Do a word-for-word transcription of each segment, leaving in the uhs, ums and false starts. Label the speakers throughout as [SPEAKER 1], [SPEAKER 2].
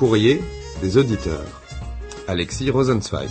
[SPEAKER 1] courrier des auditeurs. Alexis Rosenzweig.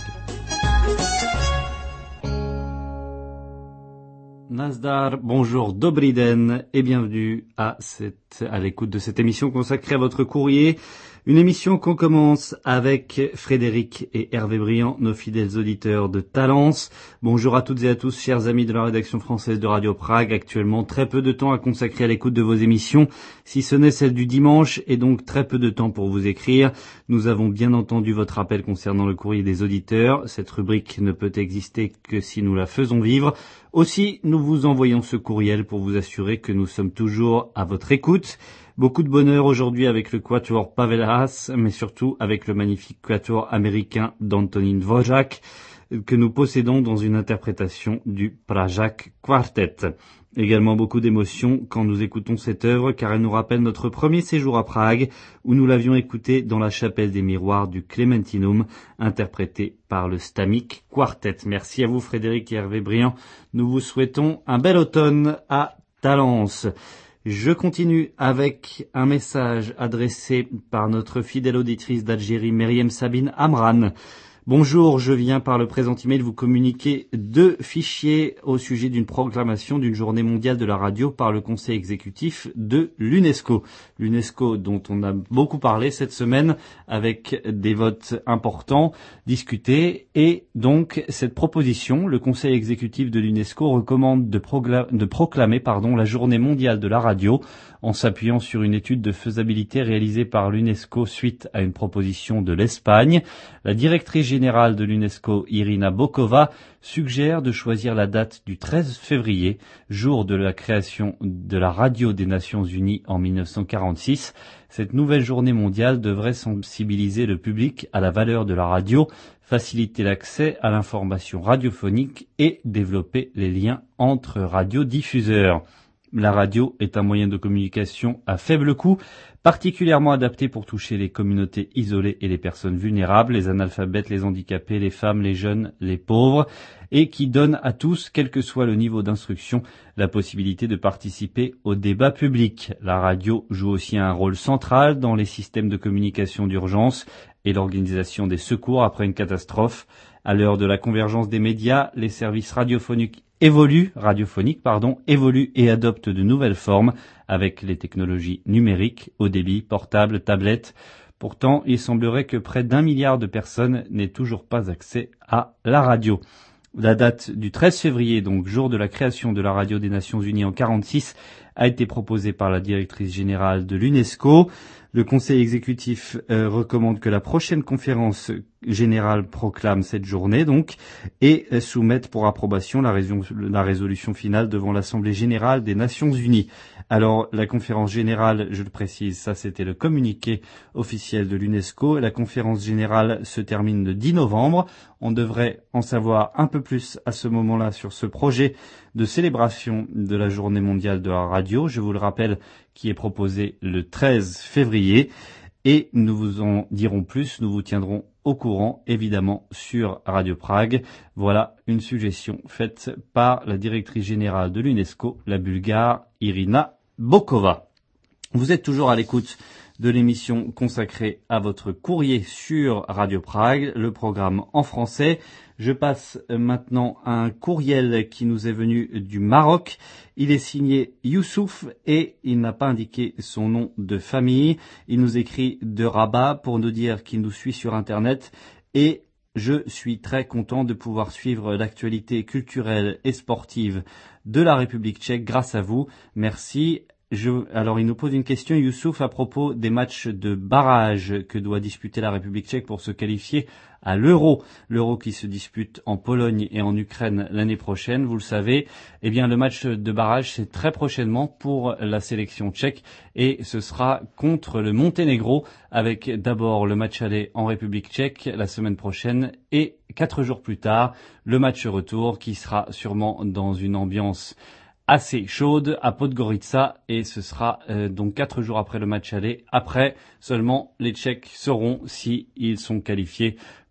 [SPEAKER 2] Nazdar, bonjour, Dobry den et bienvenue à cette, à l'écoute de cette émission consacrée à votre courrier. Une émission qu'on commence avec Frédéric et Hervé Briand, nos fidèles auditeurs de Talence. Bonjour à toutes et à tous, chers amis de la rédaction française de Radio Prague. Actuellement, très peu de temps à consacrer à l'écoute de vos émissions, si ce n'est celle du dimanche, et donc très peu de temps pour vous écrire. Nous avons bien entendu votre appel concernant le courrier des auditeurs. Cette rubrique ne peut exister que si nous la faisons vivre. Aussi, nous vous envoyons ce courriel pour vous assurer que nous sommes toujours à votre écoute. Beaucoup de bonheur aujourd'hui avec le quatuor Pavel Haas, mais surtout avec le magnifique quatuor américain d'Antonín Dvořák, que nous possédons dans une interprétation du Pražák Quartet. Également beaucoup d'émotions quand nous écoutons cette œuvre, car elle nous rappelle notre premier séjour à Prague, où nous l'avions écoutée dans la chapelle des miroirs du Clementinum, interprétée par le Stamik Quartet. Merci à vous Frédéric et Hervé Briand. Nous vous souhaitons un bel automne à Talence. Je continue avec un message adressé par notre fidèle auditrice d'Algérie, Meriem Sabine Amran. Bonjour, je viens par le présent email vous communiquer deux fichiers au sujet d'une proclamation d'une journée mondiale de la radio par le conseil exécutif de l'UNESCO. L'UNESCO dont on a beaucoup parlé cette semaine avec des votes importants discutés, et donc cette proposition, le conseil exécutif de l'UNESCO recommande de, procla- de proclamer pardon, la journée mondiale de la radio en s'appuyant sur une étude de faisabilité réalisée par l'UNESCO suite à une proposition de l'Espagne. La directrice générale de l'UNESCO, Irina Bokova, suggère de choisir la date du treize février, jour de la création de la radio des Nations Unies en mille neuf cent quarante-six. Cette nouvelle journée mondiale devrait sensibiliser le public à la valeur de la radio, faciliter l'accès à l'information radiophonique et développer les liens entre radiodiffuseurs. La radio est un moyen de communication à faible coût, particulièrement adapté pour toucher les communautés isolées et les personnes vulnérables, les analphabètes, les handicapés, les femmes, les jeunes, les pauvres, et qui donne à tous, quel que soit le niveau d'instruction, la possibilité de participer au débat public. La radio joue aussi un rôle central dans les systèmes de communication d'urgence et l'organisation des secours après une catastrophe. À l'heure de la convergence des médias, les services radiophoniques évoluent, radiophoniques, pardon, évoluent et adoptent de nouvelles formes avec les technologies numériques, haut débit, portables, tablettes. Pourtant, il semblerait que près d'un milliard de personnes n'aient toujours pas accès à la radio. La date du treize février, donc jour de la création de la radio des Nations Unies en quarante-six, a été proposée par la directrice générale de l'UNESCO. Le conseil exécutif euh, recommande que la prochaine conférence générale proclame cette journée donc et euh, soumette pour approbation la, raison, la résolution finale devant l'Assemblée générale des Nations Unies. Alors la conférence générale, je le précise, ça c'était le communiqué officiel de l'UNESCO. La conférence générale se termine le dix novembre. On devrait en savoir un peu plus à ce moment-là sur ce projet de célébration de la journée mondiale de la radio, je vous le rappelle, qui est proposé le treize février. Et nous vous en dirons plus, nous vous tiendrons au courant, évidemment, sur Radio Prague. Voilà une suggestion faite par la directrice générale de l'UNESCO, la Bulgare Irina Bokova. Vous êtes toujours à l'écoute de l'émission consacrée à votre courrier sur Radio Prague, le programme en français. Je passe maintenant à un courriel qui nous est venu du Maroc. Il est signé Youssouf et il n'a pas indiqué son nom de famille. Il nous écrit de Rabat pour nous dire qu'il nous suit sur Internet et je suis très content de pouvoir suivre l'actualité culturelle et sportive de la République tchèque grâce à vous. Merci. Je, alors il nous pose une question, Youssouf, à propos des matchs de barrage que doit disputer la République tchèque pour se qualifier à l'Euro. L'Euro qui se dispute en Pologne et en Ukraine l'année prochaine, vous le savez. Eh bien, le match de barrage, c'est très prochainement pour la sélection tchèque et ce sera contre le Monténégro avec d'abord le match aller en République tchèque la semaine prochaine et quatre jours plus tard, le match retour qui sera sûrement dans une ambiance assez chaude à Podgorica et ce sera euh, donc quatre jours après le match aller. Après, seulement les Tchèques sauront si ils sont qualifiés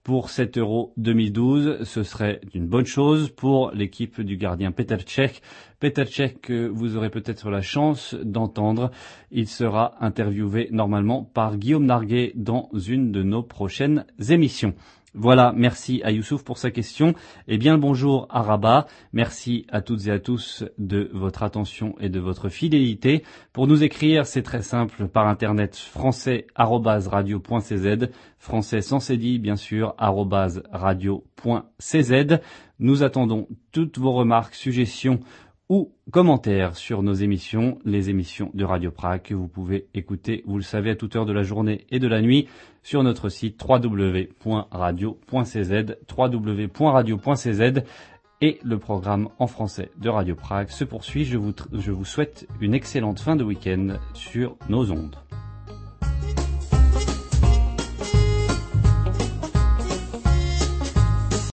[SPEAKER 2] pour cet Euro deux mille douze. Ce serait une bonne chose pour l'équipe du gardien Petr Cech. Petr Cech, que vous aurez peut-être la chance d'entendre. Il sera interviewé normalement par Guillaume Narguet dans une de nos prochaines émissions. Voilà, merci à Youssouf pour sa question. Et bien le bonjour à Rabat. Merci à toutes et à tous de votre attention et de votre fidélité. Pour nous écrire, c'est très simple, par internet, français arobase radio point c z, français sans cédille, bien sûr, arobase radio point c z. Nous attendons toutes vos remarques, suggestions ou commentaires sur nos émissions, les émissions de Radio Prague que vous pouvez écouter, vous le savez, à toute heure de la journée et de la nuit sur notre site w w w point radio point c z, w w w point radio point c z, et le programme en français de Radio Prague se poursuit. Je vous, je vous souhaite une excellente fin de week-end sur nos ondes.